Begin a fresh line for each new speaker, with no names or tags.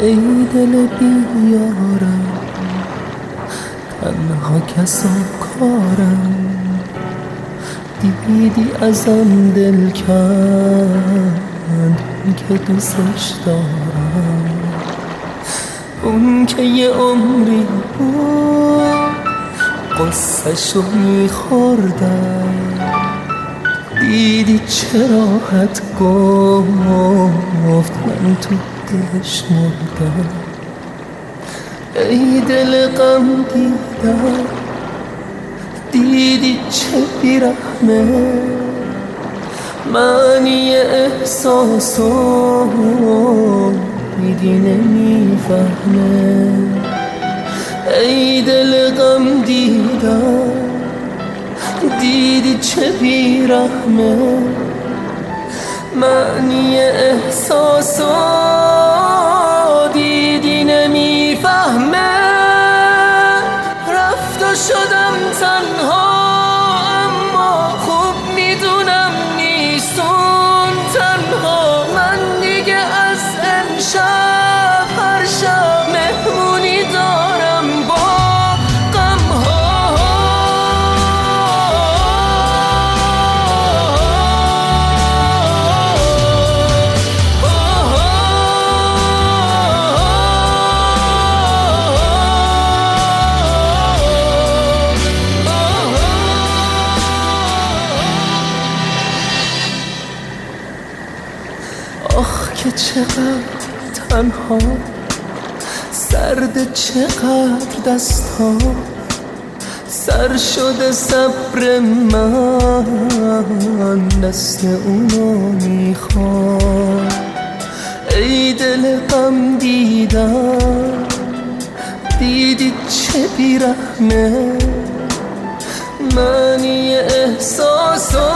ای دل بیارم، تنها کس و کارم، دیدی ازم دل کند که دوستش دارم. اون که یه عمری بود قصه‌شو میخوردم، دیدی چه راحت گفت من تو دلش مردم. ای دل غم دیدم، دیدی چه بیرحمه، معنی احساسو دیدی نمیفهمه. ای دل غم دیدم، دیدی چه بیرحمه، معنی احساسو دیدی نمیفهمه. رفت و شدم تنها، اما خوب میدونم نیستون تنها. من دیگه از امشب هر شب مهمونی دارم با آخ که چقدر تنها، سرد چقدر دستها، سر شده صبر من دست اونو میخواد. ای دل غم دیدم، دیدی چه بیرحمه، معنی احساسو